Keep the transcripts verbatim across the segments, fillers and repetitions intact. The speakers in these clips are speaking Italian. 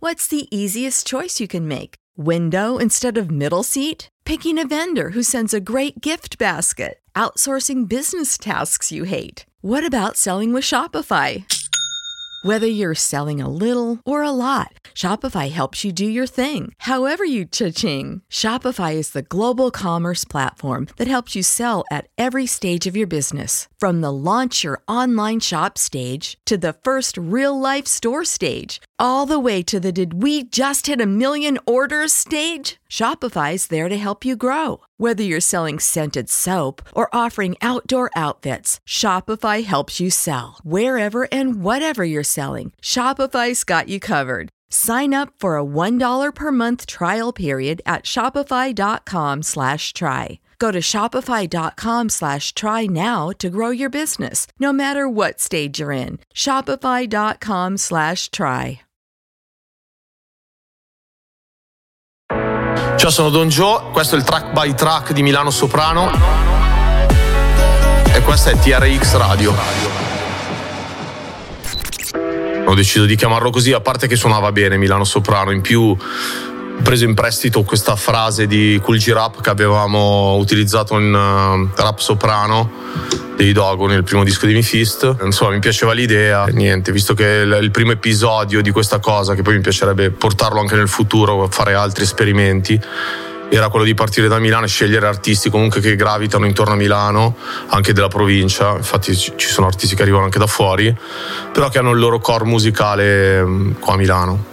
What's the easiest choice you can make? Window instead of middle seat? Picking a vendor who sends a great gift basket? Outsourcing business tasks you hate? What about selling with Shopify? Whether you're selling a little or a lot, Shopify helps you do your thing, however you cha-ching. Shopify is the global commerce platform that helps you sell at every stage of your business. From the launch your online shop stage to the first real-life store stage, all the way to the did we just hit a million orders stage? Shopify's there to help you grow. Whether you're selling scented soap or offering outdoor outfits, Shopify helps you sell. Wherever and whatever you're selling, Shopify's got you covered. Sign up for a one dollar per month trial period at shopify.com slash try. Go to shopify.com slash try now to grow your business, no matter what stage you're in. Shopify.com slash try. Ciao, sono Don Joe, questo è il Track by Track di Milano Soprano e questa è T R X Radio. Ho deciso di chiamarlo così, a parte che suonava bene Milano Soprano, in più ho preso in prestito questa frase di Kool G Rap che avevamo utilizzato in uh, Rap Soprano dei Dogo nel primo disco di Mephisto. Insomma, mi piaceva l'idea, niente, visto che è il primo episodio di questa cosa, che poi mi piacerebbe portarlo anche nel futuro, fare altri esperimenti, era quello di partire da Milano e scegliere artisti comunque che gravitano intorno a Milano, anche della provincia. Infatti ci sono artisti che arrivano anche da fuori, però che hanno il loro core musicale qua a Milano.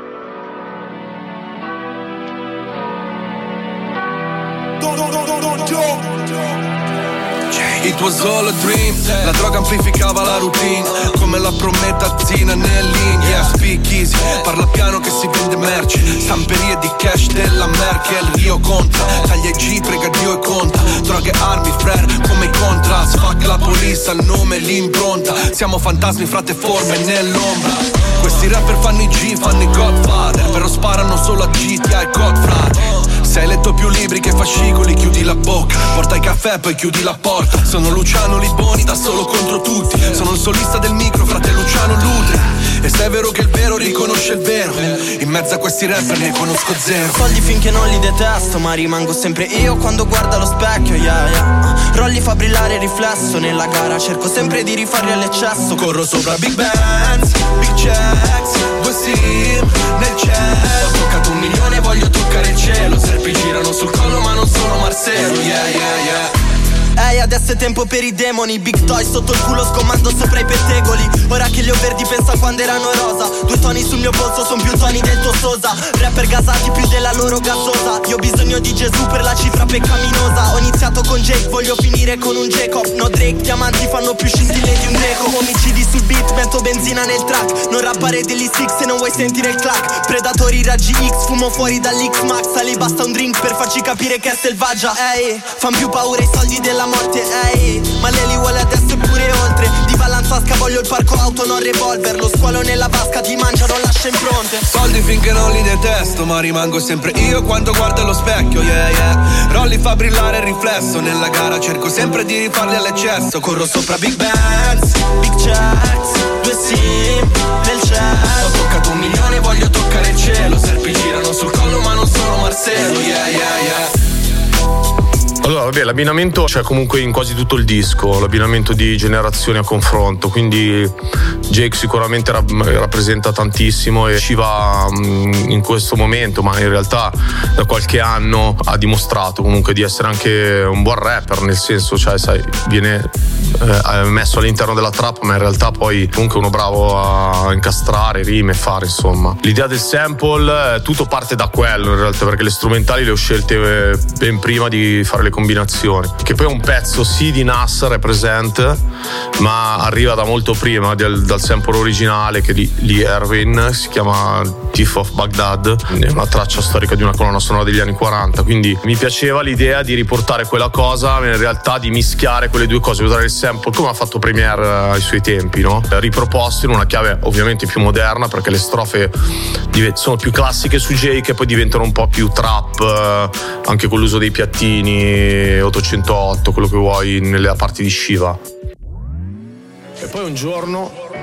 It was all a dream, la droga amplificava la routine, come la prometazzina nell'India. Speak easy, parla piano che si vende merce, stamperie di cash della Merkel. Rio conta, taglia i G, prega Dio e conta. Droghe, armi, frère, come i contras. Fuck la polizia, il nome, l'impronta. Siamo fantasmi, frate, forme nell'ombra. Questi rapper fanno i G, fanno i Godfather, però sparano solo a G T A e Godfather. Se hai letto più libri che fascicoli, chiudi la bocca, porta il caffè poi chiudi la porta. Sono Luciano Liboni, da solo contro tutti. Sono il solista del micro, frate Luciano Lutri. E se è vero che il vero riconosce il vero, in mezzo a questi rapper ne conosco zero. Soldi finché non li detesto, ma rimango sempre io quando guardo allo specchio, yeah, yeah. Rolli fa brillare il riflesso nella gara, cerco sempre di rifarli all'eccesso. Corro sopra Big Bands, Big Checks, due sim nel cielo. Ho toccato un milione, voglio toccare il cielo. Serpi girano sul collo ma non sono Marcello, yeah, yeah, yeah. Ehi, hey, adesso è tempo per i demoni. Big toy sotto il culo, scomando sopra i pettegoli. Ora che li ho verdi pensa quando erano rosa. Due toni sul mio polso, son più toni del tuo Sosa. Rapper gasati più della loro gasosa. Io ho bisogno di Gesù per la cifra peccaminosa. Ho iniziato con Jake, voglio finire con un Jacob. No Drake, diamanti fanno più scintille di un greco. Omicidi sul beat, metto benzina nel track. Non rappare degli six se non vuoi sentire il clack. Predatori raggi X, fumo fuori dall'X-Max. A lei basta un drink per farci capire che è selvaggia. Ehi, hey, fan più paura i soldi della morte, ehi, ma lei li vuole adesso e pure oltre. Di Vallanzasca voglio il parco auto, non revolver. Lo squalo nella vasca ti mangia, non lascia impronte. Soldi finché non li detesto, ma rimango sempre io quando guardo allo specchio, yeah, yeah. Rolli fa brillare il riflesso nella gara, cerco sempre di rifarli all'eccesso. Corro sopra Big Bands, Big Checks, due sim nel cielo. Ho toccato un milione, voglio toccare il cielo. Serpi girano sul collo ma non sono Marcello, yeah, yeah, yeah. Allora, vabbè, l'abbinamento c'è comunque in quasi tutto il disco, l'abbinamento di generazioni a confronto, quindi Jake sicuramente ra- rappresenta tantissimo e ci va mh, in questo momento, ma in realtà da qualche anno ha dimostrato comunque di essere anche un buon rapper, nel senso, cioè, sai, viene eh, messo all'interno della trap, ma in realtà poi comunque uno bravo a incastrare rime e fare, insomma. L'idea del sample, eh, tutto parte da quello in realtà, perché le strumentali le ho scelte eh, ben prima di fare le combinazioni, che poi è un pezzo sì di Nas Represent, ma arriva da molto prima del, dal sample originale che di, di Erwin, si chiama Thief of Baghdad, è una traccia storica di una colonna sonora degli anni quaranta, quindi mi piaceva l'idea di riportare quella cosa, ma in realtà di mischiare quelle due cose, usare il sample come ha fatto Premier ai suoi tempi, no? Riproposto in una chiave ovviamente più moderna, perché le strofe sono più classiche su Jake e poi diventano un po' più trap, anche con l'uso dei piattini ottocentotto, quello che vuoi nelle parti di Shiva. E poi un giorno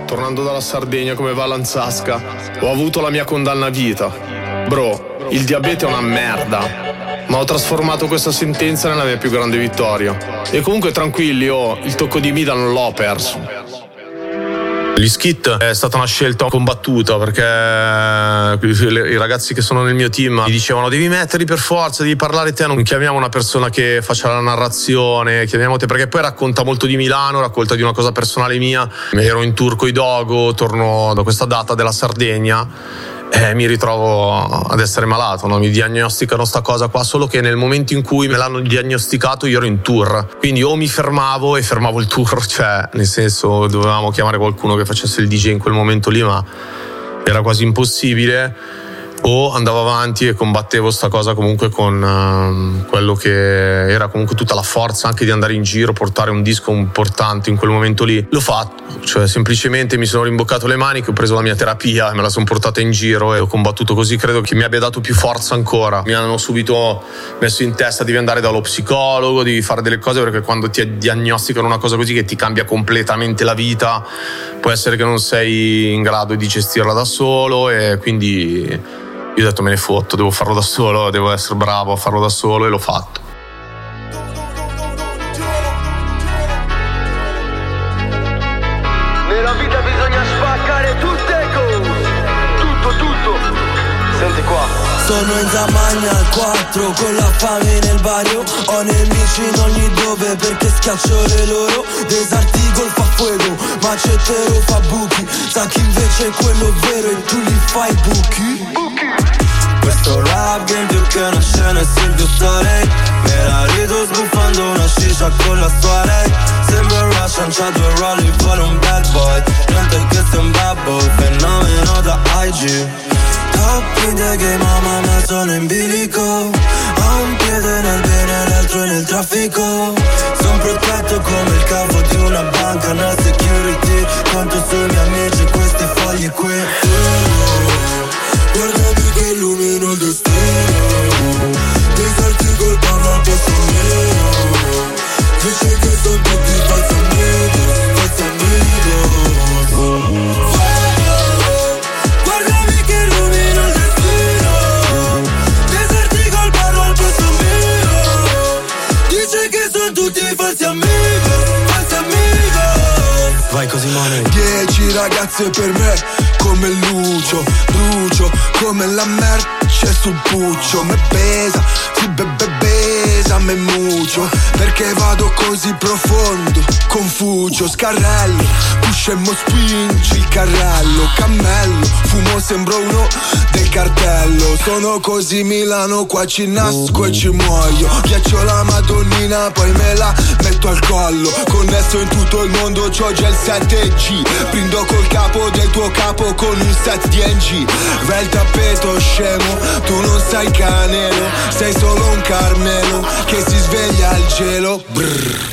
tornando dalla Sardegna come va Lanzasca, ho avuto la mia condanna a vita. Bro, il diabete è una merda, ma ho trasformato questa sentenza nella mia più grande vittoria. E comunque tranquilli, oh, il tocco di Mida non l'ho perso. Gli skit è stata una scelta combattuta perché i ragazzi che sono nel mio team mi dicevano devi metterli per forza, devi parlare te, non chiamiamo una persona che faccia la narrazione, chiamiamo te, perché poi racconta molto di Milano, racconta di una cosa personale mia. Ero in tour coi Dogo, torno da questa data della Sardegna e mi ritrovo ad essere malato, no? Mi diagnosticano sta cosa qua, solo che nel momento in cui me l'hanno diagnosticato io ero in tour, quindi o mi fermavo e fermavo il tour, cioè nel senso dovevamo chiamare qualcuno che facesse il D J in quel momento lì, ma era quasi impossibile, o andavo avanti e combattevo sta cosa comunque con uh, quello che era comunque tutta la forza anche di andare in giro, portare un disco importante in quel momento lì. L'ho fatto, cioè semplicemente mi sono rimboccato le maniche, ho preso la mia terapia e me la sono portata in giro e ho combattuto così. Credo che mi abbia dato più forza ancora. Mi hanno subito messo in testa devi andare dallo psicologo, devi fare delle cose, perché quando ti diagnosticano una cosa così che ti cambia completamente la vita, può essere che non sei in grado di gestirla da solo, e quindi io ho detto me ne fotto, devo farlo da solo, devo essere bravo a farlo da solo, e l'ho fatto. Nella vita bisogna spaccare tutte cose, tutto, tutto. Senti qua. Sono in Zamagna al quattro con la fame nel barrio. Ho nemici in ogni dove perché schiaccio le loro. Desartigo fa fuego, macettero fa buchi. Sa chi invece è quello vero e tu li fai buchi. Questo rap game più che una scena è Silvio Storey. Me la rido sbuffando una sciscia con la sua lei. Sembra un Russian, c'ha due rolli, vuole un bad boy. Niente che sei un babbo, fenomeno da I G. Top in the game, mamma mia sono in bilico. Ho un piede nel bene, l'altro nel traffico. Son protetto come il capo di una banca, una security. Conto sui miei amici questi fogli qui. Guardami che illumino il destino. Desartico parlo al posto mio. Dice che sono tutti falsi amigos, falsi amigos. Guardami che illumino il destino. Desartico parlo al posto mio. Dice che sono tutti falsi amigos, falsi amigos. Vai così male. Dieci ragazze per me come Lucio, brucio come la merce sul puccio. Me pesa, si bebe besa, me muccio, perché vado così profondo, Confucio, scarrello, puscemmo spingi il carrello, cammello, fumo sembro uno del cartello. Sono così Milano, qua ci nasco e ci muoio. Ghiaccio la madonnina, poi me la metto al collo. Connesso in tutto il mondo, c'ho già il sette G. Brindo col capo del tuo capo con un set di N G. Vai il tappeto scemo, tu non sai canelo. Sei solo un Carmelo che si sveglia al gelo. Brrr.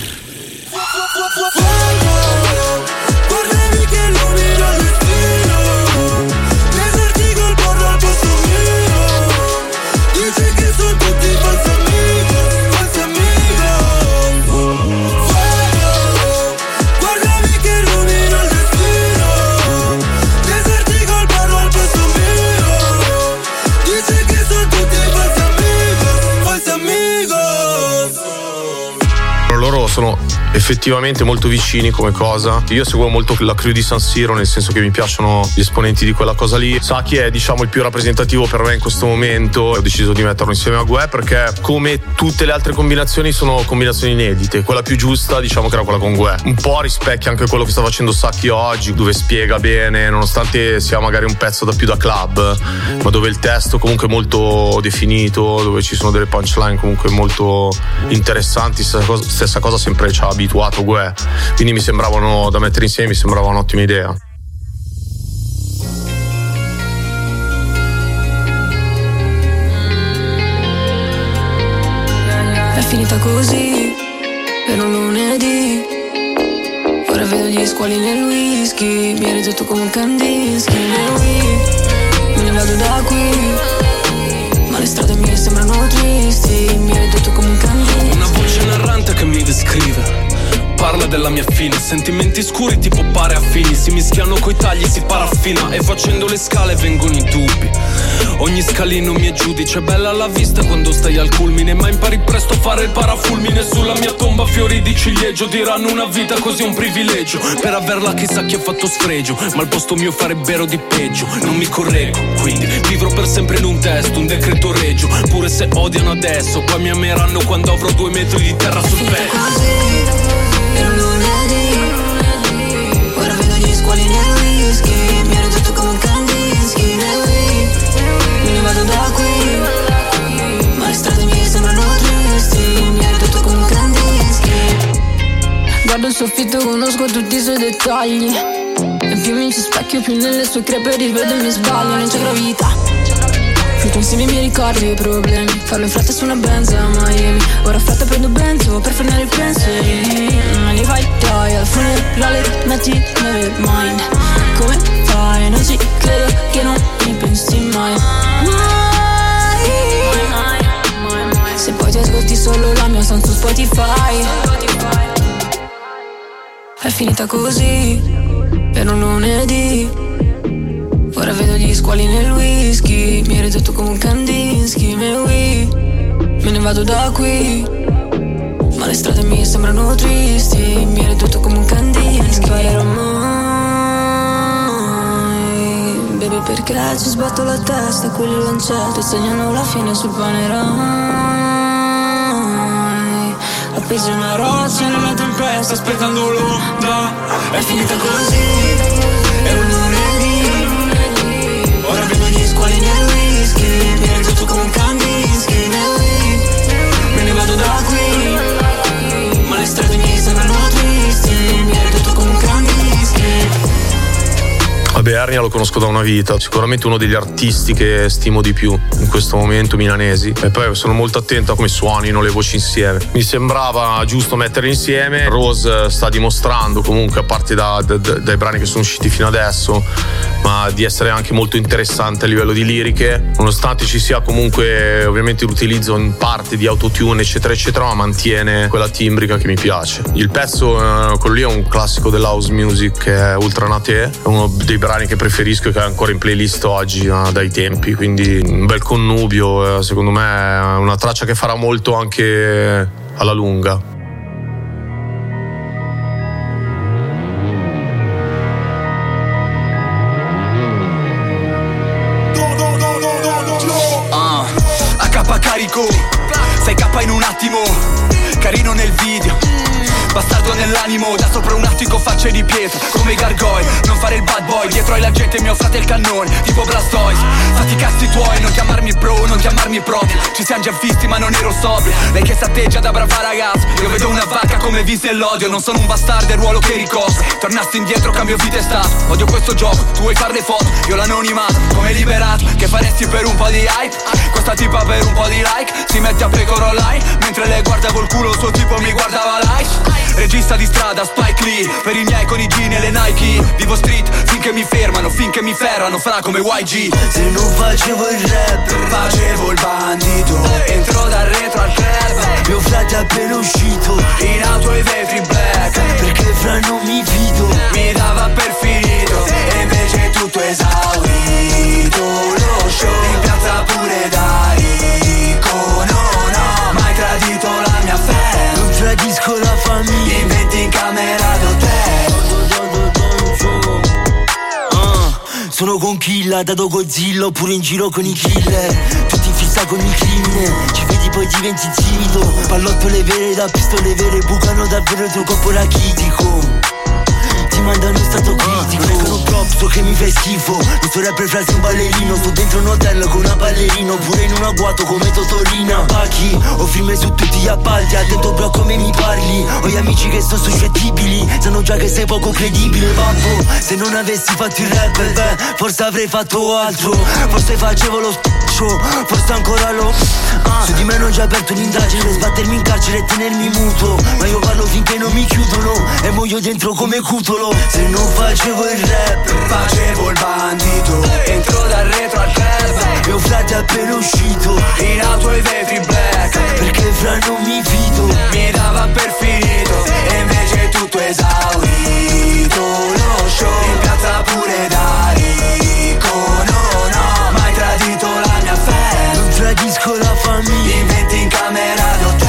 Guardami che illumina il destino. Desartico il porno al posto mio. Dice che sono tutti falsi amigos, falsi amigos. Guardami che illumina il destino. Desartico il porno al posto mio. Dice che sono tutti falsi amigos, falsi amigos. Loro sono effettivamente molto vicini come cosa. Io seguo molto la crew di San Siro, nel senso che mi piacciono gli esponenti di quella cosa lì. Saki è, diciamo, il più rappresentativo per me in questo momento. Ho deciso di metterlo insieme a Gue perché, come tutte le altre combinazioni, sono combinazioni inedite. Quella più giusta, diciamo, che era quella con Gue. Un po' rispecchia anche quello che sta facendo Saki oggi, dove spiega bene, nonostante sia magari un pezzo da più da club, ma dove il testo comunque è molto definito, dove ci sono delle punchline comunque molto interessanti. Stessa cosa, stessa cosa sempre ci ha abituato Gue, quindi mi sembravano, da mettere insieme, mi sembrava un'ottima idea. È finita così, per un lunedì. Ora vedo gli squali nel whisky. Mi hai ridotto come un Kandinsky nel Wii. Me ne vado da qui, ma le strade mie sembrano tristi. Mi hai ridotto come un Kandinsky. Una voce narrante che mi descrive, parla della mia figlia fine. Sentimenti scuri tipo pare affini, si mischiano coi tagli, si paraffina. E facendo le scale vengono i dubbi. Ogni scalino mi è giudice, bella alla vista quando stai al culmine, ma impari presto a fare il parafulmine. Sulla mia tomba fiori di ciliegio, diranno una vita così è un privilegio. Per averla chissà chi ha fatto sfregio, ma al posto mio farebbero di peggio. Non mi correggo, quindi vivrò per sempre in un testo, un decreto regio. Pure se odiano adesso, poi mi ameranno quando avrò due metri di terra sul petto. Era un lunedì, ora vedo gli squali nel whisky. Mi ero detto come un Kandinsky nel weed. Me ne vado da qui, ma le strade mie sembrano tristi. Mi ero detto come un Kandinsky. Guardo il soffitto, conosco tutti i suoi dettagli. E più mi ci specchio, più nelle sue crepe rivedo e mi sbaglio. Non c'è gravità, frutto insieme i miei ricordi e i problemi. Farlo in fretta su una Benz a Miami. Ora fretta prendo Benzo per frenare i pensieri. Me li fai dai al funerale, metti never mind. Come fai? Non ci credo che non mi pensi mai. Mai. Se poi ti ascolti solo la mia sound su Spotify. È finita così, era un lunedì. Ora vedo gli squali nel whisky. Mi ero detto come un Kandinsky, me oui. Me ne vado da qui, ma le strade mie sembrano tristi. Mi ero detto come un Kandinsky. Non imparerò mai, baby, perché ci sbatto la testa. Quelli lancette segnano la fine sul panerai. Appesi una roccia nella tempesta, aspettando l'onda. È finita così, era un lunedì. Ora vedo gli squali nel whisky. Mi ero detto come un Kandinsky nel weed. Me ne vado da qui, ma le strade mie sembrano tristi. Mi ero detto come un Kandinsky. Vabbè, Ernia lo conosco da una vita, sicuramente uno degli artisti che stimo di più in questo momento, milanesi. E poi sono molto attento a come suonino le voci insieme. Mi sembrava giusto metterle insieme. Rose sta dimostrando comunque, a parte da, da, dai brani che sono usciti fino adesso, ma di essere anche molto interessante a livello di liriche, nonostante ci sia comunque ovviamente l'utilizzo in parte di autotune eccetera eccetera, ma mantiene quella timbrica che mi piace. Il pezzo, eh, quello lì è un classico dell'house music, che è Ultra Nate, è uno dei brani che preferisco e che è ancora in playlist oggi, eh, dai tempi, quindi un bel connubio, eh, secondo me è una traccia che farà molto anche alla lunga. Sei K in un attimo, carino nel video, bastardo nell'animo, da sopra un attico facce di pietra, come i gargoyle, non fare il bad boy, dietro ai la gente mio frate il cannone, tipo Blastoise, fatti i cazzi tuoi, non chiamarmi bro, non chiamarmi proprio, ci siamo già visti ma non ero sobrio, lei che s'atteggia da brava ragazza, io vedo una vacca come visi e l'odio, non sono un bastardo, il ruolo che ricopro, tornasti indietro, cambio vita e stato, odio questo gioco, tu vuoi fare le foto, io l'anonimato, come liberato, che faresti per un po' di hype, questa tipa per un po' di like, si mette a pecora online, mentre lei guarda col culo, il suo tipo mi guardava live, regista di strada, Spike Lee, per i miei con i jeans e le Nike, vivo street, finché mi fermano, finché mi ferrano, fra come Y G, se non facevo il rap, facevo il bandito, entro dal retro al club, mio frate è appena uscito, in auto i vetri black, perché fra non mi fido, mi dava per finito, e invece tutto esaurito, lo show, in piazza pure da icono, no, mai tradito la mia fede, non tradisco la famiglia, inventi in camera d'hotel, uh, sono con Killa, dato Godzilla, oppure in giro con i killer, tutti in fissa con il crimine, ci vedi poi diventi timido, pallottole vere da pistole vere, bucano davvero il tuo corpo rachitico, ti mandano in stato critico, dicono troppo che mi fai schifo, il tuo rapper frase un ballerino, sto dentro un hotel con una ballerina, oppure in un agguato come Totorina, pacchi, ho firme su tutti gli appalti, attento bro come mi parli, ho gli amici che sono suscettibili, sanno già che sei poco credibile, babbo, se non avessi fatto il rapper, beh, forse avrei fatto altro, forse facevo lo spaccio, forse ancora lo, ah, su di me non c'è aperto un'indagine, per sbattermi in carcere e tenermi muto, ma io parlo finché non mi chiudono, e muoio dentro come cutolo, se non facevo il rap, facevo il bandito, entro dal retro al club, mio frate è appena uscito, in auto i vetri black, perché fra non mi fido, mi dava per finito, e invece tutto è esaurito lo show. In piazza pure da ricco, no, no, mai tradito la mia fede. Non tradisco la famiglia. Inventi in camera d'hotel.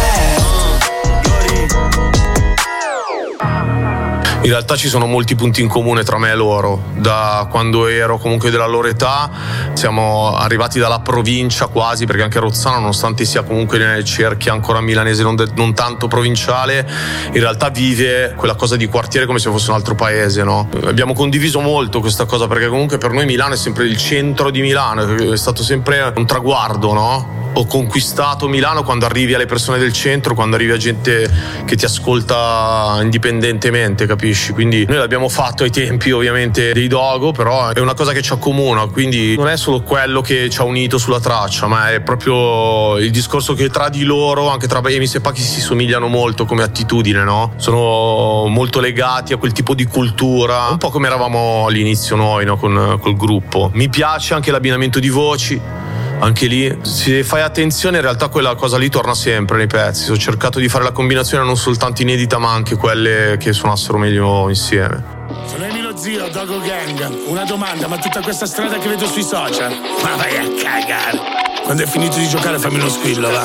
In realtà ci sono molti punti in comune tra me e loro. Da quando ero comunque della loro età siamo arrivati dalla provincia quasi, perché anche Rozzano, nonostante sia comunque nelle cerchie ancora milanese, non, de- non tanto provinciale, in realtà vive quella cosa di quartiere come se fosse un altro paese, no? Abbiamo condiviso molto questa cosa, perché comunque per noi Milano è sempre il centro di Milano, è stato sempre un traguardo, no? Ho conquistato Milano quando arrivi alle persone del centro, quando arrivi a gente che ti ascolta indipendentemente, capisci? Quindi noi l'abbiamo fatto ai tempi ovviamente dei Dogo, però è una cosa che ci accomuna, quindi non è solo quello che ci ha unito sulla traccia, ma è proprio il discorso che tra di loro, anche tra Bemis e Pachi, si somigliano molto come attitudine, no? Sono molto legati a quel tipo di cultura, un po' come eravamo all'inizio noi, no? Con col gruppo. Mi piace anche l'abbinamento di voci. Anche lì, se fai attenzione, in realtà quella cosa lì torna sempre nei pezzi. Ho cercato di fare la combinazione non soltanto inedita, ma anche quelle che suonassero meglio insieme. Sono Emilio Zio, Dogo Gang. Una domanda, ma tutta questa strada che vedo sui social? Ma vai a cagare. Quando hai finito di giocare fammi uno squillo, va.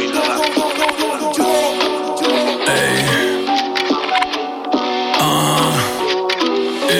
Ehi. Ah.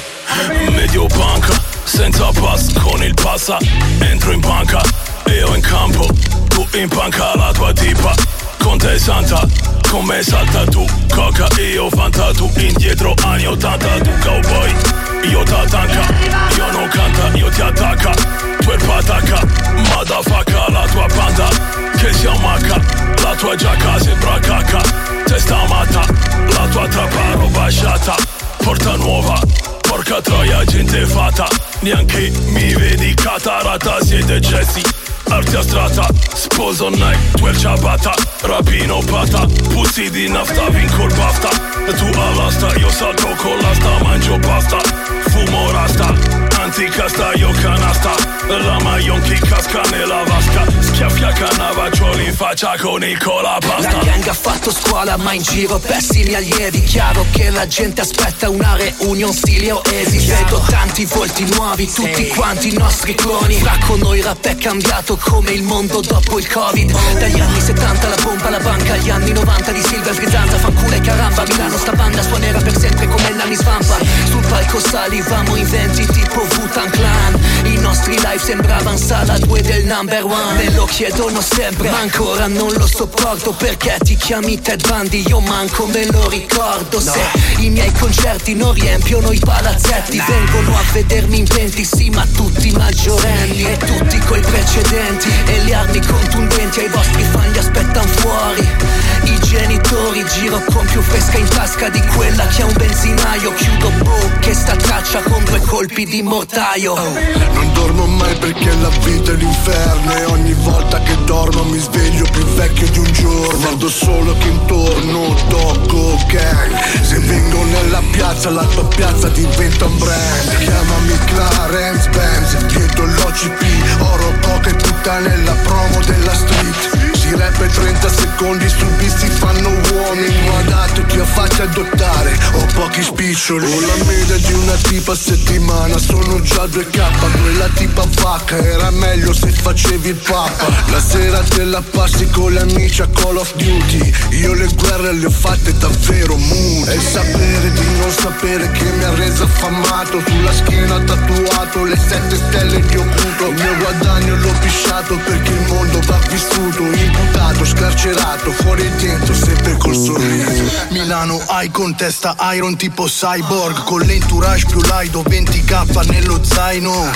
Io medio punk, senza pass, con il passa. Entro in banca, io in campo, tu in panca, la tua tipa. Con te santa, con me salta tu. Coca, io fanta, tu indietro, anni ottanta. Tu cowboy, io t'attanca. Io non canta, io ti attacca. Tu è patacca, motherfucker, la tua banda che si ammacca. La tua giacca sembra cacca. Testa matta, la tua trappa rovasciata. Porta nuova, porca troia, gente fatta. Neanche mi vedi catarata, siete Jesse, arti astratta. Sposo Nike, tu il ciabatta. Rapino pata, pussy di nafta, vinco il bafta. Tu all'asta, io salto con l'asta, mangio pasta. Fumo rasta, anticasta, io canasta. La Mayon chi casca nella vasca. Schiaffia Cannavaccioli in faccia con il colapasta. La gang ha fatto scuola ma in giro pessimi allievi. Chiaro che la gente aspetta una reunion stile Oasis. Vedo tanti volti nuovi, tutti quanti i nostri cloni. Fra con noi il rap è cambiato come il mondo dopo il Covid. Dagli anni settanta la pompa, la banca, agli anni novanta di Silver Sgrizzanza. Fanculo e caramba, Milano sta banda suonerà per sempre come Nani Svampa. Sul palco salivamo in venti tipo Wu-Tang Clan. I nostri live sembravano sala due del number one. Me lo chiedono sempre, ma ancora non lo sopporto. Perché ti chiami Ted Bundy? Io manco me lo ricordo. No. Se i miei concerti non riempiono i palazzetti, no. Vengono a vedermi in venti, sì, ma tutti maggiorenni. E tutti coi precedenti e le armi contundenti. Ai vostri fan li aspettano fuori i genitori. Giro con più fresca in tasca di quella che ha un benzinaio. Chiudo bocche, sta traccia con due colpi di mortaio. Oh. Non dormo mai perché la vita è l'inferno. E ogni volta che dormo mi sveglio più vecchio di un giorno. Guardo solo che intorno Dogo Gang. Se vengo nella piazza, la tua piazza diventa un brand. Chiamami Clarence Benz, dietro l'O C P. Oro, coca e puttane, la promo della street. Si rap e trenta secondi sul beat si fanno uomini. Guardate che ho faccia adottare, ho pochi spiccioli. Ho la media di una tipa a settimana, sono già due K. Quella tipa vacca era meglio se facevi il papa. La sera te la passi con gli amici a Call of Duty. Io le guerre le ho fatte davvero moody. E il sapere di non sapere che mi ha reso affamato. Sulla schiena tatuato le sette stelle di occulto. Il mio guadagno l'ho pisciato perché il mondo va vissuto. Imputato, scarcerato, fuori e dentro, sempre col sorriso. Milano hai con testa iron tipo cyborg. Con l'entourage più lido, venti K nello zaino.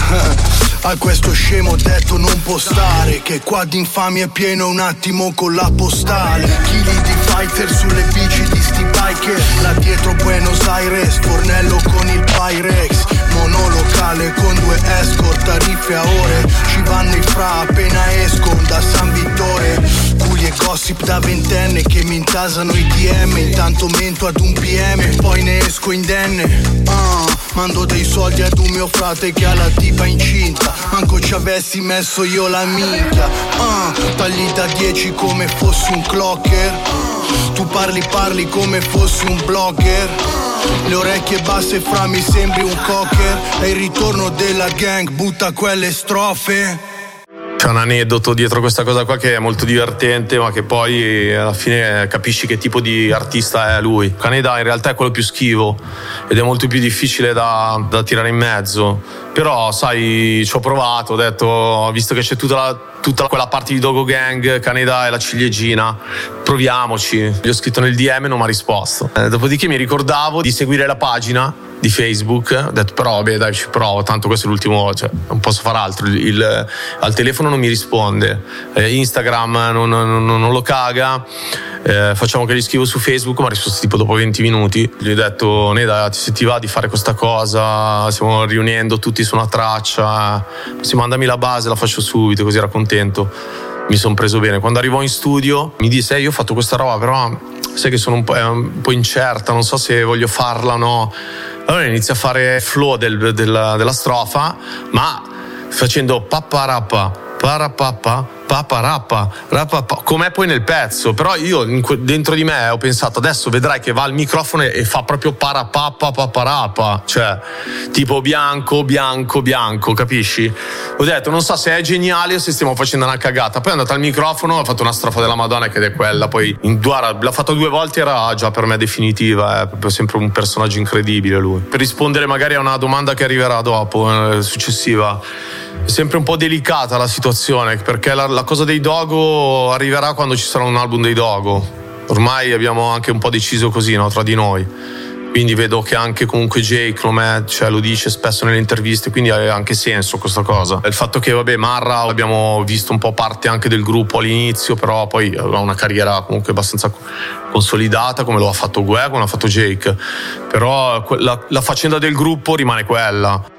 A questo scemo ho detto non postare, che qua di infamia è pieno un attimo con la postale. Chili di fighter sulle bici di sti biker. Là dietro Buenos Aires, fornello con il Pyrex. Monolocale con due escort, tariffe a ore. Ci vanno i fra appena esco da San Vittore. Culi e gossip da ventenne che mi intasano i D M. Intanto mento ad un P M, poi ne esco indenne. Ah, mando dei soldi ad un mio frate che ha la tipa incinta. Manco ci avessi messo io la minchia. Ah, tagli da dieci come fossi un clocker. Tu parli parli come fossi un blogger, le orecchie basse fra mi sembri un cocker. È il ritorno della gang, butta quelle strofe. C'è un aneddoto dietro questa cosa qua che è molto divertente, ma che poi alla fine capisci che tipo di artista è lui. Kaneda in realtà è quello più schivo ed è molto più difficile da, da tirare in mezzo. Però sai, ci ho provato, ho detto, visto che c'è tutta, la, tutta quella parte di Dogo Gang, Kaneda è la ciliegina, proviamoci. Gli ho scritto nel D M e non mi ha risposto. Eh, dopodiché mi ricordavo di seguire la pagina di Facebook, ho detto però vabbè dai ci provo, tanto questo è l'ultimo, cioè non posso fare altro, il, il, al telefono non mi risponde, eh, Instagram non, non, non lo caga, eh, facciamo che gli scrivo su Facebook, ma ha risposto tipo dopo venti minuti. Gli ho detto Neda, se ti va di fare questa cosa, stiamo riunendo tutti su una traccia, sì, mandami la base, la faccio subito, così era contento. Mi sono preso bene. Quando arrivò in studio mi disse eh, io ho fatto questa roba, però sai che sono un po', è un po' incerta, non so se voglio farla o no. Allora inizia a fare flow del, della, della strofa, ma facendo paparappa, parapappa, paparappa, rapappa, com'è poi nel pezzo. Però io dentro di me ho pensato adesso vedrai che va al microfono e fa proprio parapappa, paparappa, cioè tipo bianco, bianco, bianco, capisci? Ho detto non so se è geniale o se stiamo facendo una cagata. Poi è andato al microfono, ha fatto una strofa della Madonna che è quella, poi in due, l'ha fatto due volte, era già per me definitiva, è proprio sempre un personaggio incredibile lui. Per rispondere magari a una domanda che arriverà dopo, eh, successiva, è sempre un po' delicata la situazione, perché la, la cosa dei Dogo arriverà quando ci sarà un album dei Dogo. Ormai abbiamo anche un po' deciso così, no, tra di noi. Quindi vedo che anche comunque Jake lo, met, cioè, lo dice spesso nelle interviste, quindi ha anche senso questa cosa. Il fatto che vabbè Marra l'abbiamo visto un po' parte anche del gruppo all'inizio, però poi ha una carriera comunque abbastanza consolidata, come lo ha fatto Gue, come l'ha fatto Jake. Però la, la faccenda del gruppo rimane quella.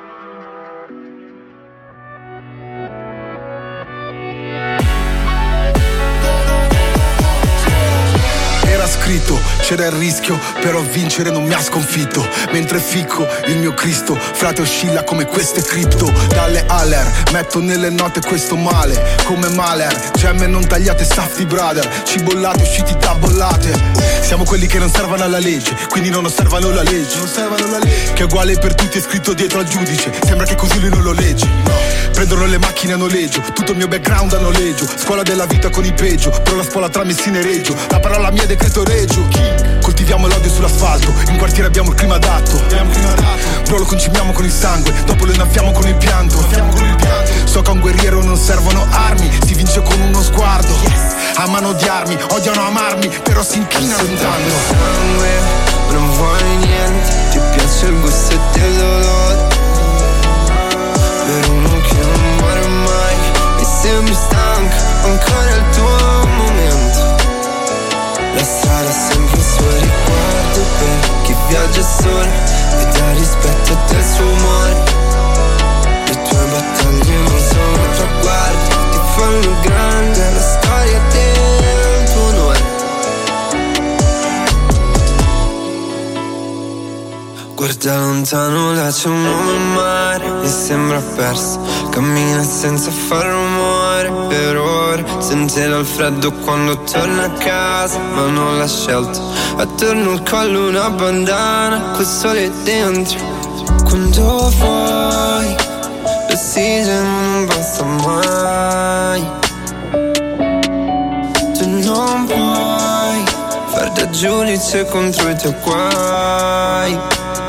C'era il rischio, però vincere non mi ha sconfitto. Mentre ficco il mio Cristo, frate oscilla come queste cripto. Dalle aller, metto nelle note questo male, come Maler. Gemme non tagliate, safety brother, cibollate, usciti da bollate. Siamo quelli che non servono alla legge, quindi non osservano la legge. Non osservano la legge. Che è uguale per tutti è scritto dietro al giudice, sembra che così lui non lo legge. Prendono le macchine a noleggio, tutto il mio background a noleggio. Scuola della vita con i peggio, però la scuola tra Messina e Reggio. La parola mia è decreto reggio. Coltiviamo l'odio sull'asfalto, in quartiere abbiamo il clima adatto. Bro lo concimiamo con il sangue, dopo lo innaffiamo con il pianto. So che a un guerriero non servono armi, si vince con uno sguardo. Amano odiarmi, odiano amarmi, però si inchinano intanto. Sangue, non vuoi niente, ti piace il gusto del dolore. Per uno che non muore mai, mi sembri stanco, ancora il tuo momento. La strada sempre il suo riguardo per chi viaggia solo e dà rispetto del suo umore. Le tue battaglie non sono traguardi, ti fanno grande la storia del tuo onore. Guarda lontano, là c'è un uomo al mare e sembra perso, cammina senza far rumore per ore, sente il freddo quando torna a casa, ma non l'ha scelto. Attorno al collo una bandana, col sole dentro. Quando vuoi, l'ossigeno non basta mai. Tu non puoi far da giudice contro i tuoi guai.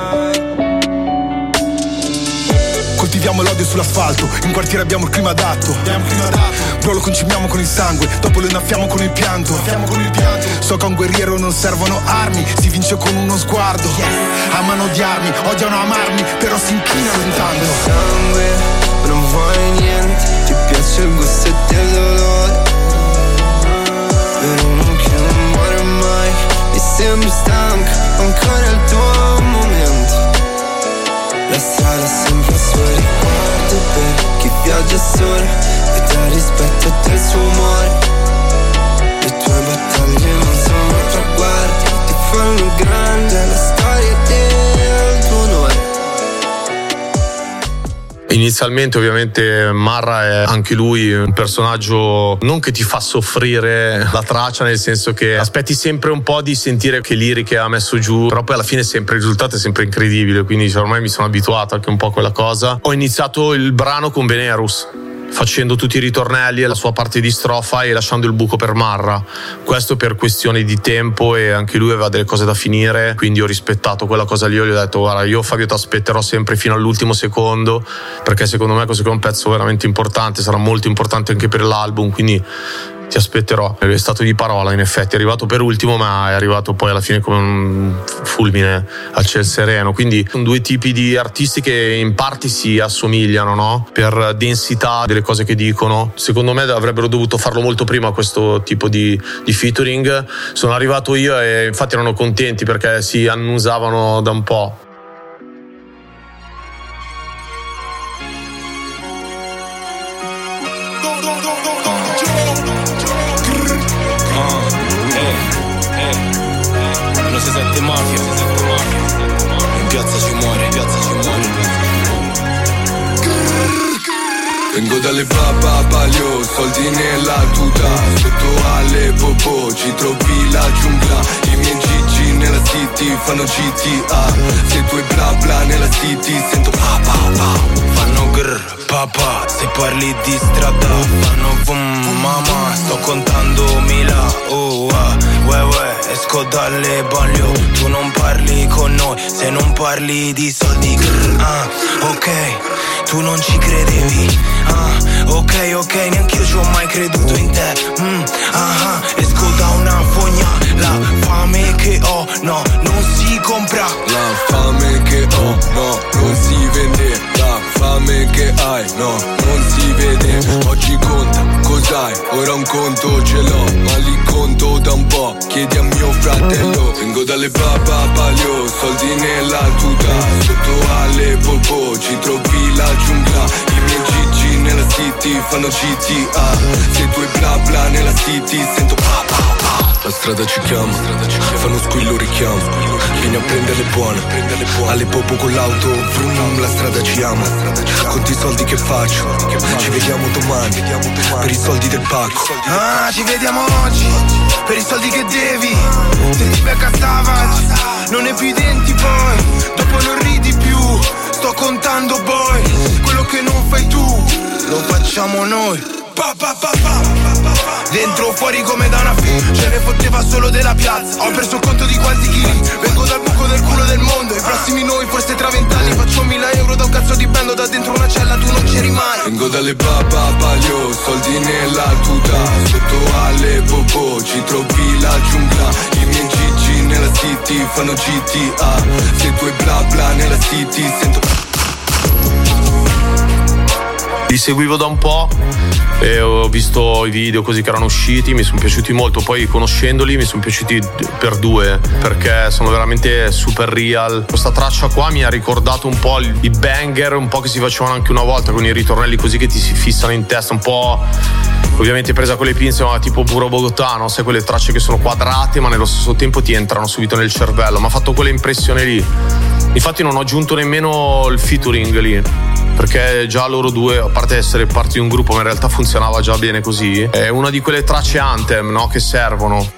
Coltiviamo l'odio sull'asfalto, in quartiere abbiamo il clima adatto. Bro lo concimiamo con il sangue, dopo lo innaffiamo con il pianto. So che a un guerriero non servono armi, si vince con uno sguardo. Amano odiarmi, odiano amarmi, però si inchinano intanto. Sangue, non vuoi niente, ti piace il gusto del dolore. Per uno che non muore mai, mi sembri stanco, ancora il tuo momento. La strada sempre il suo riguardo per chi viaggia solo e dà rispetto del suo umore. Le tue battaglie non sono traguardi, ti fanno grande la storia del tuo onore. Inizialmente ovviamente Marra è anche lui un personaggio non che ti fa soffrire la traccia, nel senso che aspetti sempre un po' di sentire che liriche ha messo giù, però poi alla fine sempre il risultato è sempre incredibile, quindi ormai mi sono abituato anche un po' a quella cosa. Ho iniziato il brano con Venerus, facendo tutti i ritornelli e la sua parte di strofa e lasciando il buco per Marra. Questo per questioni di tempo, e anche lui aveva delle cose da finire, quindi ho rispettato quella cosa lì. Io gli ho detto: guarda, io Fabio ti aspetterò sempre fino all'ultimo secondo, perché secondo me questo è un pezzo veramente importante, sarà molto importante anche per l'album, quindi ti aspetterò. È stato di parola, in effetti è arrivato per ultimo, ma è arrivato poi alla fine come un fulmine al ciel sereno. Quindi sono due tipi di artisti che in parti si assomigliano, no? Per densità delle cose che dicono. Secondo me avrebbero dovuto farlo molto prima questo tipo di, di featuring. Sono arrivato io e infatti erano contenti perché si annusavano da un po'. Vengo dalle papapalio, soldi nella tuta, sotto alle popò, ci trovi la giungla. I miei gigi nella city fanno G T A, se i tuoi bla bla nella city sento pa pa pa. Fanno grr papà, se parli di strada fanno vum mamma. Sto contando mila, oh ah, uè uè, esco dalle banlieue. Tu non parli con noi, se non parli di soldi grr, ah, ok. Tu non ci credevi, ah, ok, ok, neanche io ci ho mai creduto in te, mm, ah, esco da una fogna, la fame che ho, no, non si compra. La fame che ho, no, non si vende, la fame che hai, no, non si vede. Oggi conta, cos'hai, ora un conto ce l'ho, ma li conto da un po', chiedi a mio fratello. Vengo dalle papapalio, soldi nella tuta, sotto alle popò, ci trovi la giungla. I miei gigi nella city fanno G T A, se i tuoi bla bla nella city sento pa pa pa. La strada ci chiama, fanno squillo richiamo, vieni a prenderle buone, alle popo con l'auto, vrum, la strada ci ama. Conti i soldi che faccio, ci vediamo domani, per i soldi del pacco. Ah, ci vediamo oggi, per i soldi che devi, se ti becca Savage, non ne più i denti poi, dopo non ridi più, sto contando boy, quello che non fai tu, lo facciamo noi. Pa, pa, pa, pa. Dentro o fuori come da una film, ce ne fotteva solo della piazza. Ho perso conto di quanti chili, vengo dal buco del culo del mondo. I prossimi noi forse tra vent'anni faccio mila euro da un cazzo di bando. Da dentro una cella tu non c'eri mai. Vengo dalle papapalio, soldi nella tuta, sotto alle popò, ci trovi la giungla. I miei gigi nella city fanno G T A, se i tuoi bla bla nella city sento. Li seguivo da un po' e ho visto i video così che erano usciti, mi sono piaciuti molto, poi conoscendoli mi sono piaciuti per due, perché sono veramente super real. Questa traccia qua mi ha ricordato un po' i banger, un po' che si facevano anche una volta, con i ritornelli così che ti si fissano in testa, un po' ovviamente presa con le pinze, ma tipo Puro Bogotà, no? Sai, quelle tracce che sono quadrate ma nello stesso tempo ti entrano subito nel cervello. Mi ha fatto quell'impressione lì. Infatti non ho aggiunto nemmeno il featuring lì, perché già loro due, a parte essere parte di un gruppo, ma in realtà funzionava già bene così. È una di quelle tracce anthem, no? Che servono.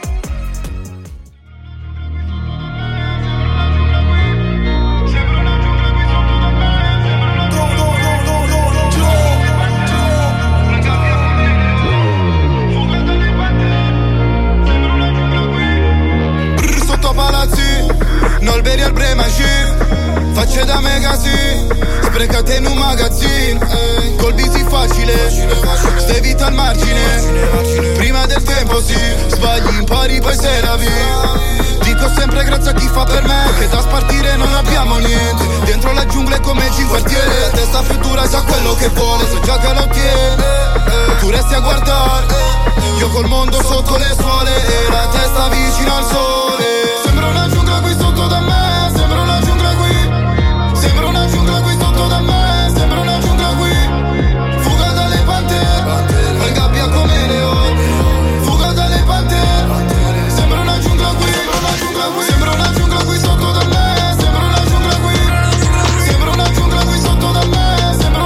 Sotto palazzi, Nolberi al Bremaci, facce da magazine, sprecate in un magazzino, eh, col busy facile, stai vita al margine, prima del tempo sì, sbagli, impari, poi se la vi. Dico sempre grazie a chi fa per me, che da spartire non abbiamo niente, dentro la giungla è come il quartiere, la testa più dura sa quello che vuole, so già che lo ottiene, eh, tu resti a guardare, io col mondo sotto le suole e la testa vicino al sole. Sembra una giungla qui sotto da me, sembra una giungla qui, sembra una giungla qui sotto da me, sembra una giungla qui, fuga dalle pantere, poi gabbia come leone, fuga dalle pantere, sembra una giungla qui, sembra una giungla qui, sembra una giungla qui sotto da me, sembra una giungla qui, sembra una giungla qui sotto da me, sembra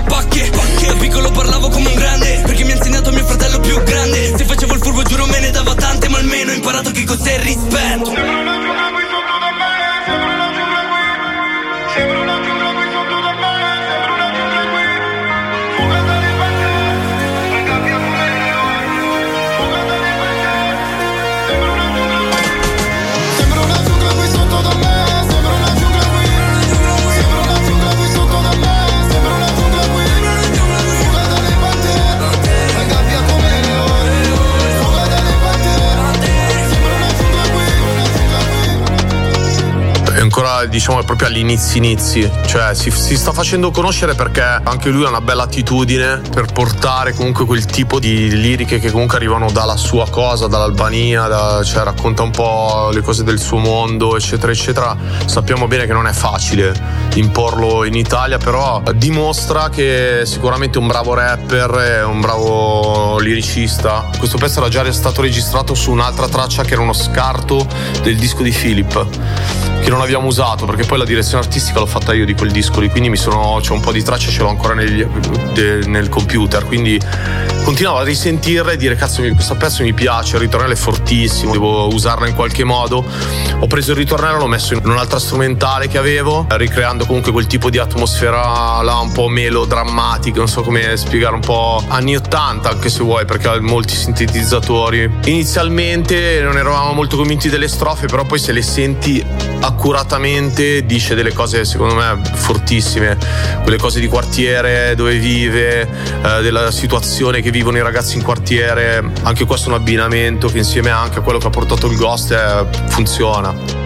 pacche. Da piccolo parlavo come un grande, perché mi ha insegnato mio fratello più grande. Se facevo il furbo giuro me ne dava tante, ma almeno ho imparato che cos'è il rispetto. Sembra una giungla qui sotto da me, sembra una giungla qui. Sembra una giungla qui sotto da me, sembra una giungla qui. Fuga dalle pace, non cambia come leone. Fuga dalle pace, sembra una giungla qui. Sembra una giungla qui sotto da me, sembra una giungla qui. Sembra una giungla qui sotto da me, sembra una giungla qui. Fuga dalle pace, non cambia come leone. Fuga dalle pace, sembra una giungla qui, una giungla qui. È ancora, diciamo, proprio agli inizi inizi, cioè si, si sta facendo conoscere perché anche lui ha una bella attitudine per portare comunque quel tipo di liriche che comunque arrivano dalla sua cosa, dall'Albania, da, cioè racconta un po' le cose del suo mondo, eccetera eccetera. Sappiamo bene che non è facile imporlo in Italia, però dimostra che sicuramente è un bravo rapper, è un bravo liricista. Questo pezzo era già stato registrato su un'altra traccia che era uno scarto del disco di Philip, che non abbiamo usato perché poi la direzione artistica l'ho fatta io di quel disco lì, quindi mi sono, c'è un po' di tracce, ce l'ho ancora negli, de, nel computer, quindi continuavo a risentirla e dire cazzo, questo pezzo mi piace, il ritornello è fortissimo, devo usarla in qualche modo. Ho preso il ritornello, l'ho messo in un'altra strumentale che avevo, ricreando comunque quel tipo di atmosfera là un po' melodrammatica, non so come spiegare, un po' anni ottanta anche se vuoi, perché ha molti sintetizzatori. Inizialmente non eravamo molto convinti delle strofe, però poi se le senti accuratamente dice delle cose secondo me fortissime, quelle cose di quartiere dove vive, eh, della situazione che vivono i ragazzi in quartiere. Anche questo è un abbinamento che insieme anche a quello che ha portato il Ghost eh, funziona.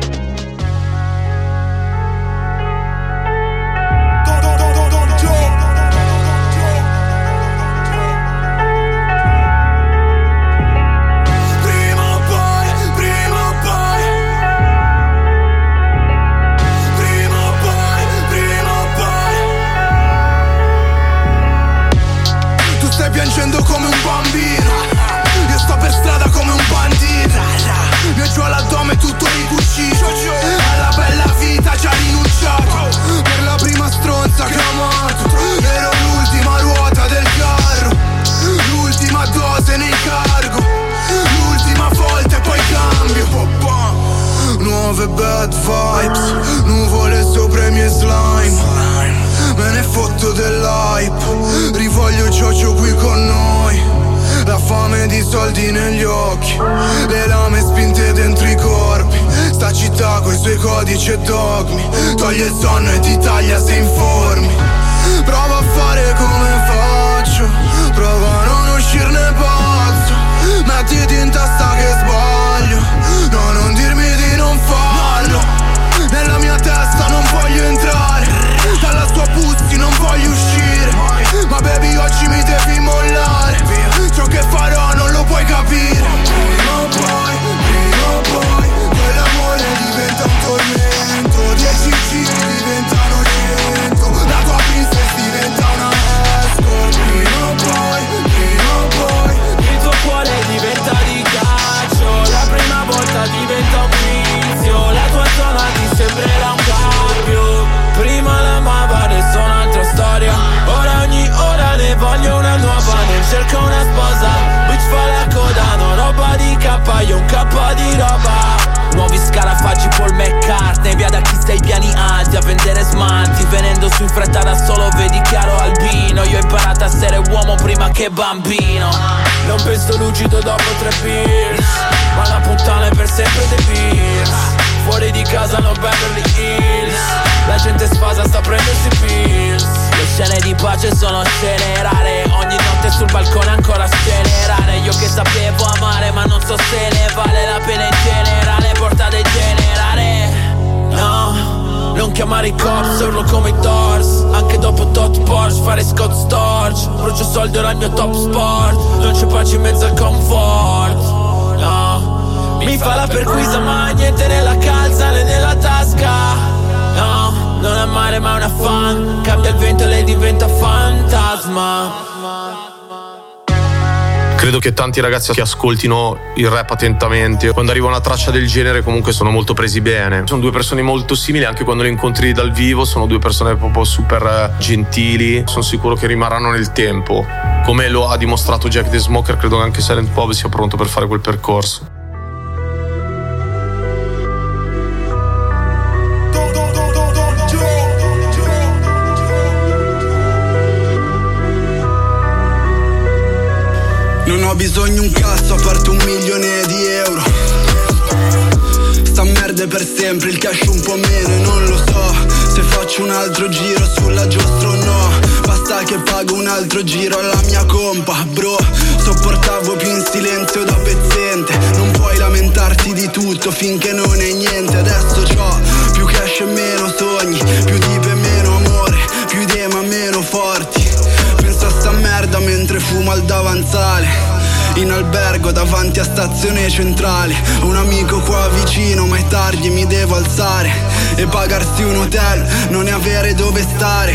Piangendo come un bambino, io sto per strada come un bandito. Mi ho giù all'addome tutto ricucito, alla bella vita già rinunciato. Per la prima stronza che ho amato, ero l'ultima ruota del carro, l'ultima dose nel cargo, l'ultima volta e poi cambio. Nuove bad vibes, nuvole sopra i miei slime. Me ne fotto dell'hype, rivoglio Giorgio qui con noi. La fame di soldi negli occhi, le lame spinte dentro i corpi. Sta città coi suoi codici e dogmi, toglie il sonno e ti taglia se informi. Prova a fare come faccio, prova a non uscirne pazzo. Mettiti in testa che sbaglio, no, non dirmi di non farlo. Nella mia testa non voglio entrare, dalla sua pussy non voglio uscire. Ma baby oggi mi devi mollare, ciò che farò non lo puoi capire. Prima o poi, prima o poi, quell'amore diventa un tormento. Dieci giri diventano cento, la tua princess diventa una escort. Prima o poi, prima o poi, il tuo cuore diventa di ghiaccio. La prima volta diventa un vizio, la tua zona ti sembrerà un cambio. Prima l'amava, adesso un'altra storia. Ora ogni ora ne voglio una nuova. Non cerco una sposa, bitch fa la coda. Non roba di K, io un K di roba. Nuovi scarafaggi Paul McCartney, via da chi sta ai piani alti a vendere smalti. Venendo su in fretta da solo vedi chiaro albino. Io ho imparato a essere uomo prima che bambino. Non penso lucido dopo tre beers, ma la puttana è per sempre The Beers. Fuori di casa no Beverly Hills, la gente sfasa sta a prendersi pills. Le scene di pace sono scene rare, ogni notte sul balcone ancora scene rare. Io che sapevo amare ma non so se ne vale la pena in generale. Porta del generale, no, non chiamare i cops, urlo come i Doors. Anche dopo tot Porsche fare Scott Storch. Brucio soldi ora il mio top sport, non c'è pace in mezzo al comfort, no. Mi fa la perquisa ma niente nella calza né nella tasca, no, non è mare ma è una fan. Cambia il vento e lei diventa fantasma. Credo che tanti ragazzi che ascoltino il rap attentamente, quando arriva una traccia del genere comunque sono molto presi bene. Sono due persone molto simili, anche quando le incontri dal vivo sono due persone proprio super gentili. Sono sicuro che rimarranno nel tempo, come lo ha dimostrato Jack the Smoker. Credo che anche Silent Bob sia pronto per fare quel percorso. Non ho bisogno un cazzo a parte un milione di euro. Sta merda è per sempre, il cash un po' meno e non lo so se faccio un altro giro sulla giostra o no. Basta che pago un altro giro alla mia compa, bro. Sopportavo più in silenzio da pezzente. Non puoi lamentarti di tutto finché non è niente. Adesso c'ho più cash e meno sogni, più tipe e meno amore, più idee ma meno forti. Penso a sta merda mentre fumo al davanzale, in albergo davanti a stazione centrale. Un amico qua vicino ma è tardi e mi devo alzare, e pagarsi un hotel non è avere dove stare.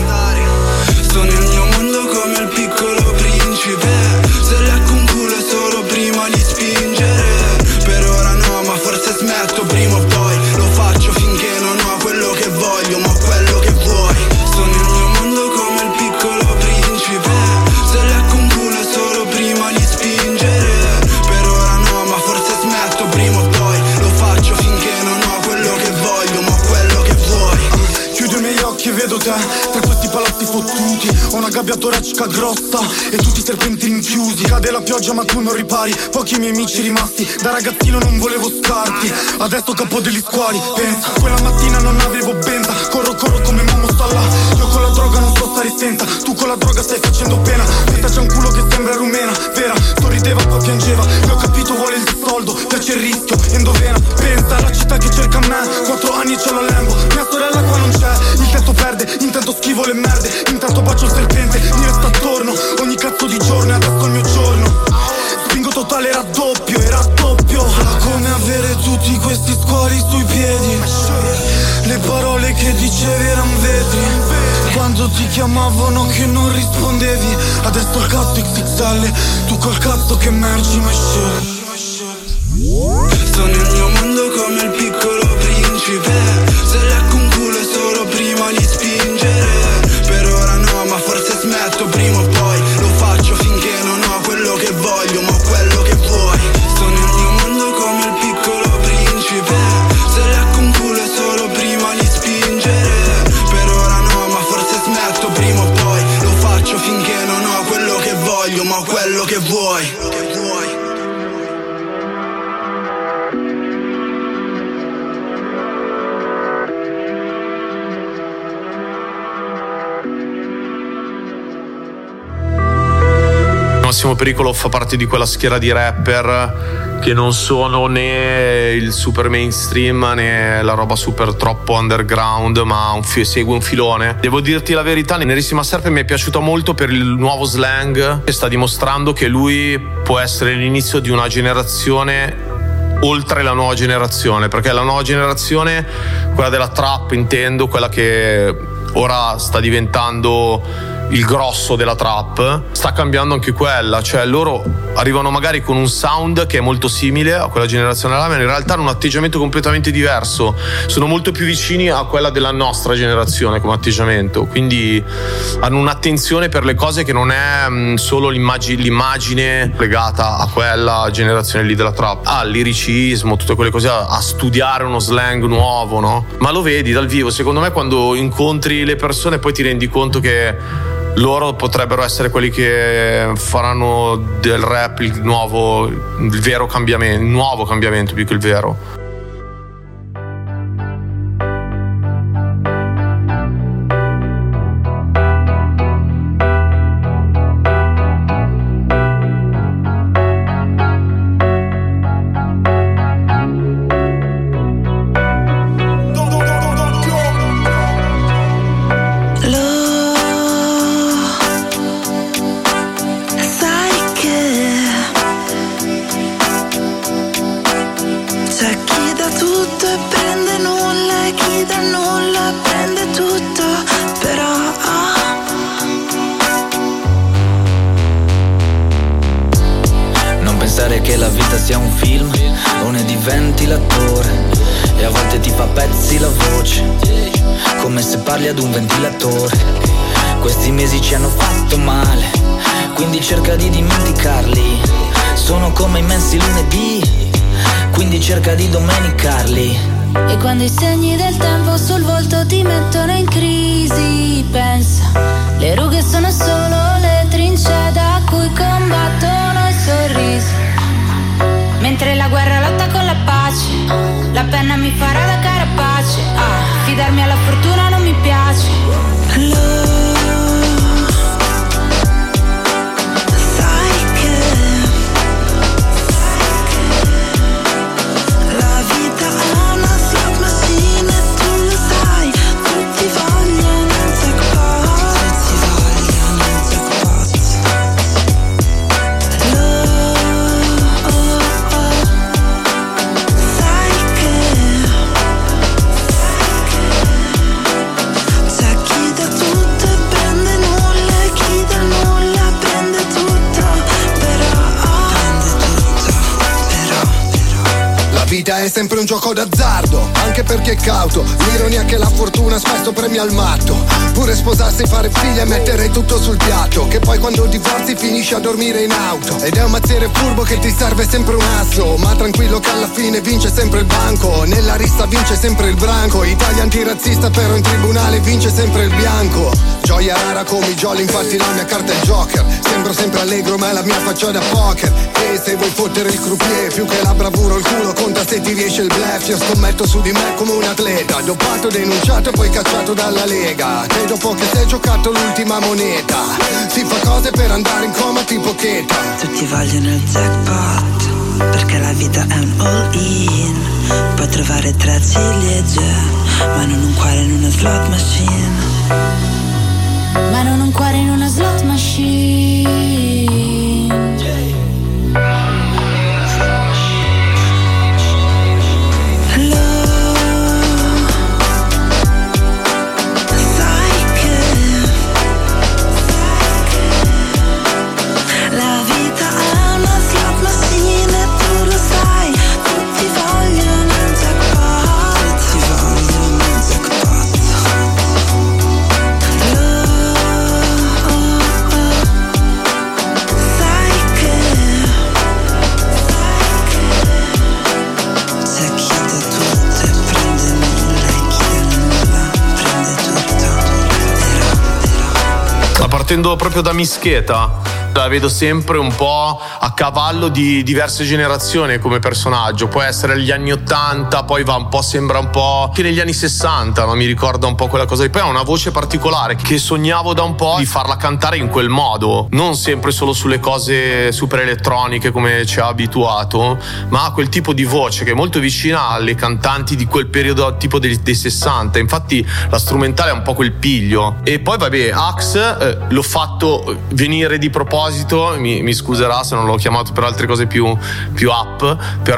Sono nel mio mondo come il piccolo principe. Se lecco un culo è solo prima di spingere. Per ora no, ma forse smetto prima o poi. Lo faccio finché non ho quello che voglio, ma ho quello che vuoi. Sono nel mio mondo come il piccolo principe. Se lecco un culo è solo prima di spingere. Per ora no, ma forse smetto prima o poi. Lo faccio finché non ho quello che voglio, ma ho quello che vuoi. Chiudo i miei occhi e vedo te tra questi palazzi fottuti. Ho una gabbia toracica grossa e tutti i serpenti rinchiusi. Cade la pioggia ma tu non ripari. Pochi miei amici rimasti, da ragazzino non volevo scarti. Adesso capo degli squali, pensa, quella mattina non avevo benta. Corro corro come mamma sta là. Io con la droga non so stare senza. Tu con la droga stai facendo pena. Questa c'è un culo che sembra rumena, vera. Sorrideva poi piangeva. E ho capito vuole il soldo, piace il rischio, endovena. Pensa alla città che cerca me. Quattro anni c'ho la Lambo, mia sorella qua non c'è. Il tetto perde, intanto schivo le merde. Intanto bacio il serpente, mi resta attorno. Ogni cazzo di giorno e adesso è il mio giorno. Spingo totale, raddoppio e raddoppio. Come avere tutti questi squali sui piedi. Le parole che dicevi eran vetri. Quando ti chiamavano che non rispondevi. Adesso il cazzo X X L. Tu col cazzo che merci ma scegli. Sono nel mio mondo come il piccolo principe. Se lecco un culo è solo prima di spingere. Per ora no, ma forse smetto prima o poi. Lo faccio finché non ho quello che voglio, ma ho quello che vuoi. Sono nel mio mondo come il piccolo principe. Se lecco un culo è solo prima di spingere. Per ora no, ma forse smetto prima o poi. Lo faccio finché non ho quello che voglio, ma ho quello che vuoi. Massimo Pericolo fa parte di quella schiera di rapper che non sono né il super mainstream né la roba super troppo underground, ma un fi- segue un filone. Devo dirti la verità, Nerissima Serpe mi è piaciuta molto per il nuovo slang, che sta dimostrando che lui può essere l'inizio di una generazione oltre la nuova generazione, perché la nuova generazione, quella della trap intendo, quella che ora sta diventando il grosso della trap, sta cambiando anche quella, cioè loro arrivano magari con un sound che è molto simile a quella generazione là, ma in realtà hanno un atteggiamento completamente diverso, sono molto più vicini a quella della nostra generazione come atteggiamento, quindi hanno un'attenzione per le cose che non è mh, solo l'immagine, l'immagine legata a quella generazione lì della trap, al liricismo, tutte quelle cose, a, a studiare uno slang nuovo, no? Ma lo vedi dal vivo, secondo me quando incontri le persone poi ti rendi conto che loro potrebbero essere quelli che faranno del rap il nuovo, il vero cambiamento, il nuovo cambiamento più che il vero. C'è chi pare che la vita sia un film o ne diventi l'attore, e a volte ti fa pezzi la voce, come se parli ad un ventilatore. Questi mesi ci hanno fatto male, quindi cerca di dimenticarli. Sono come immensi lunedì, quindi cerca di domenicarli. E quando i segni del tempo sul volto ti mettono in crisi, pensa, le rughe sono solo le trincee da cui combattono i sorrisi. Mentre la guerra lotta con la pace, la penna mi farà da carapace. Ah, fidarmi alla fortuna non mi piace. Love. È sempre un gioco d'azzardo, anche perché è cauto. L'ironia è che la fortuna spesso premia il matto. Pure sposarsi, fare figli e mettere tutto sul piatto, che poi quando divorzi finisci a dormire in auto. Ed è un mazziere furbo che ti serve sempre un asso, ma tranquillo che alla fine vince sempre il banco. Nella rissa vince sempre il branco. Italia antirazzista però in tribunale vince sempre il bianco. Gioia rara come i jolly, infatti la mia carta è il Joker. Sembro sempre allegro ma è la mia faccia da poker. E se vuoi fottere il croupier, più che la bravura o il culo conta se ti riesce il bluff. Io scommetto su di me come un atleta, dopato, denunciato e poi cacciato dalla Lega. Che dopo che sei giocato l'ultima moneta si fa cose per andare in coma tipo Cheta. Tutti vogliono il jackpot, perché la vita è un all-in. Puoi trovare tre ciliegie, ma non un cuore in una slot machine. Ma non un cuore in una slot machine. Partendo proprio da Mischeta, la vedo sempre un po' a cavallo di diverse generazioni come personaggio. Può essere gli anni ottanta, poi va un po', sembra un po' che negli anni sessanta, no? Mi ricorda un po' quella cosa. E poi ha una voce particolare che sognavo da un po' di farla cantare in quel modo, non sempre solo sulle cose super elettroniche come ci ha abituato, ma ha quel tipo di voce che è molto vicina alle cantanti di quel periodo tipo dei, dei sessanta. Infatti la strumentale è un po' quel piglio. E poi vabbè, Axe eh, l'ho fatto venire di proposito. Mi, mi scuserà se non l'ho chiamato per altre cose più, più up,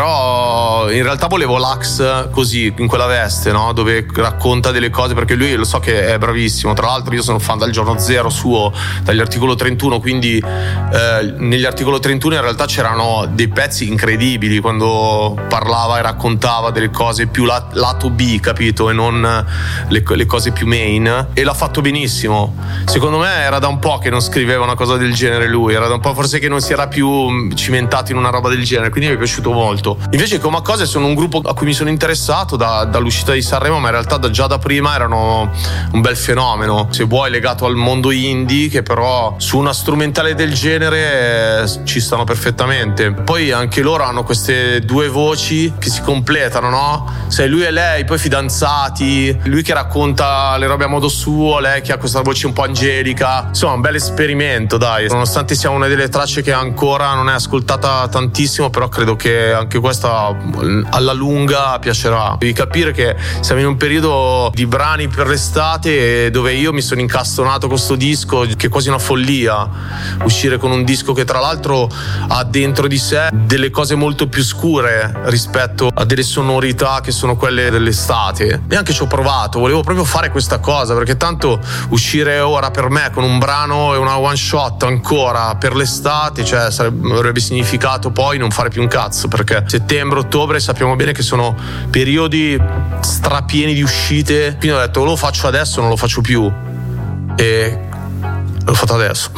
però in realtà volevo l'Ax così, in quella veste, no? Dove racconta delle cose, perché lui lo so che è bravissimo. Tra l'altro io sono fan dal giorno zero suo, dagli articolo trentuno, quindi eh, negli articolo trentuno in realtà c'erano dei pezzi incredibili quando parlava e raccontava delle cose più lat- lato B, capito? E non le, le cose più main, e l'ha fatto benissimo. Secondo me era da un po' che non scriveva una cosa del genere lui, era da un po' forse che non si era più cimentato in una roba del genere, quindi mi è piaciuto molto. Invece Coma Cose sono un gruppo a cui mi sono interessato da, dall'uscita di Sanremo, ma in realtà da, già da prima erano un bel fenomeno, se vuoi legato al mondo indie, che però su una strumentale del genere eh, ci stanno perfettamente. Poi anche loro hanno queste due voci che si completano, no? Sei lui e lei, poi fidanzati, lui che racconta le robe a modo suo, lei che ha questa voce un po' angelica. Insomma, un bel esperimento, dai. Nonostante sia una delle tracce che ancora non è ascoltata tantissimo, però credo che anche questa alla lunga piacerà. Devi capire che siamo in un periodo di brani per l'estate dove io mi sono incastonato con sto disco, che è quasi una follia uscire con un disco che tra l'altro ha dentro di sé delle cose molto più scure rispetto a delle sonorità che sono quelle dell'estate. E anche ci ho provato, volevo proprio fare questa cosa, perché tanto uscire ora per me con un brano e una one shot ancora Allora, per l'estate, cioè, sarebbe, avrebbe significato poi non fare più un cazzo, perché settembre, ottobre sappiamo bene che sono periodi strapieni di uscite, quindi ho detto o lo faccio adesso o non lo faccio più, e l'ho fatto adesso.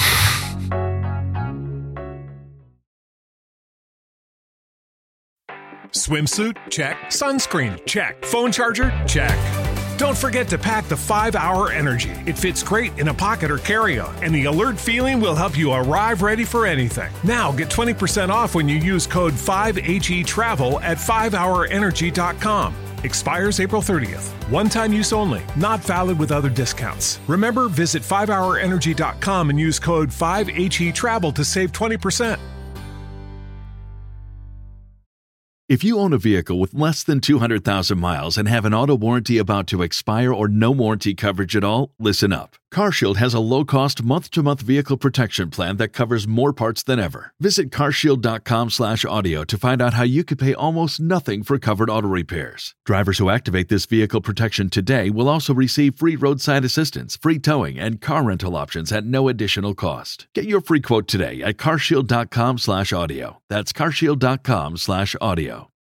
Swimsuit? Check. Sunscreen? Check. Phone charger? Check. Don't forget to pack the five hour Energy. It fits great in a pocket or carry-on, and the alert feeling will help you arrive ready for anything. Now get twenty percent off when you use code five H E Travel at five hour energy dot com. Expires April thirtieth. One-time use only. Not valid with other discounts. Remember, visit five hour energy dot com and use code five H E Travel to save twenty percent. If you own a vehicle with less than two hundred thousand miles and have an auto warranty about to expire or no warranty coverage at all, listen up. CarShield has a low-cost month-to-month vehicle protection plan that covers more parts than ever. Visit carshield.com slash audio to find out how you could pay almost nothing for covered auto repairs. Drivers who activate this vehicle protection today will also receive free roadside assistance, free towing, and car rental options at no additional cost. Get your free quote today at carshield.com slash audio. That's carshield.com slash audio.